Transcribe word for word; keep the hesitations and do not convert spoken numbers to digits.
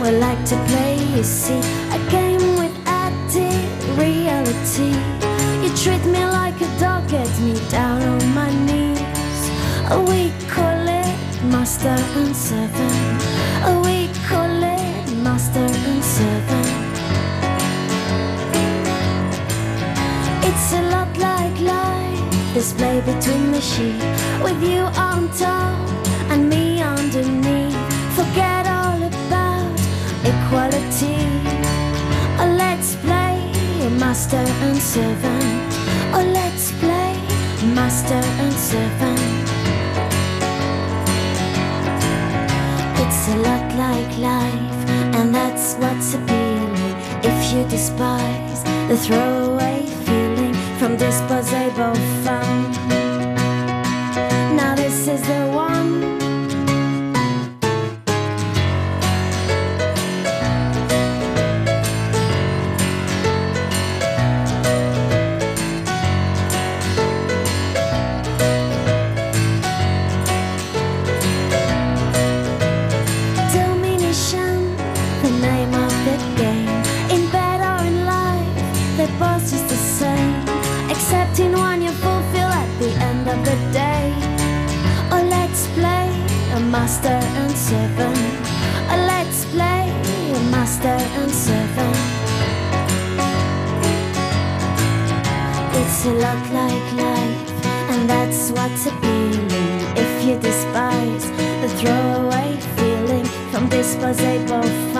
we like to play, you see, a game with added reality. You treat me like a dog, get me down on my knees. We call it master and servant. We call it master and servant. It's a lot like life, this play between the sheep, with you on top and me underneath. Forget all about equality. Oh, let's play master and servant. Oh, let's play master and servant. It's a lot like life, and that's what's appealing. If you despise the throwaway feeling from disposable fun, now this is the one. Boss is the same, except in one you fulfill at the end of the day. Oh, let's play a master and servant. Oh, let's play a master and servant. It's a lot like life, and that's what's appealing. If you despise the throwaway feeling from disposable